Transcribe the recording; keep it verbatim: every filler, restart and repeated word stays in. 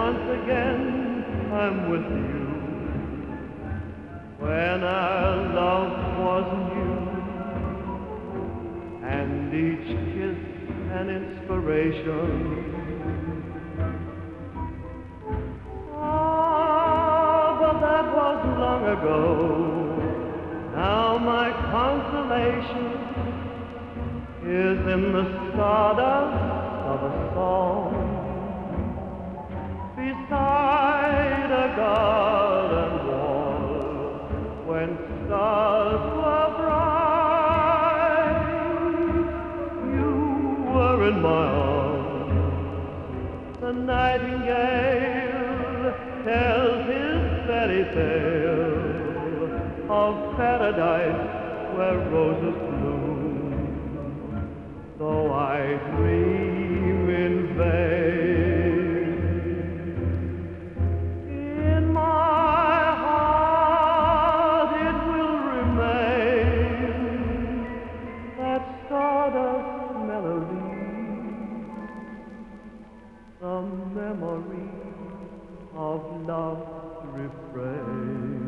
once again I'm with you. When our love was new, and each kiss an inspiration. Ah, but that was long ago. Now my consolation is in the stardust of a song beside a garden wall when stars were bright. You were in my arms. The nightingale tells his fairy tale of paradise where roses bloom, though I dream in vain. In my heart it will remain, that stardust melody, the memory of love's refrain.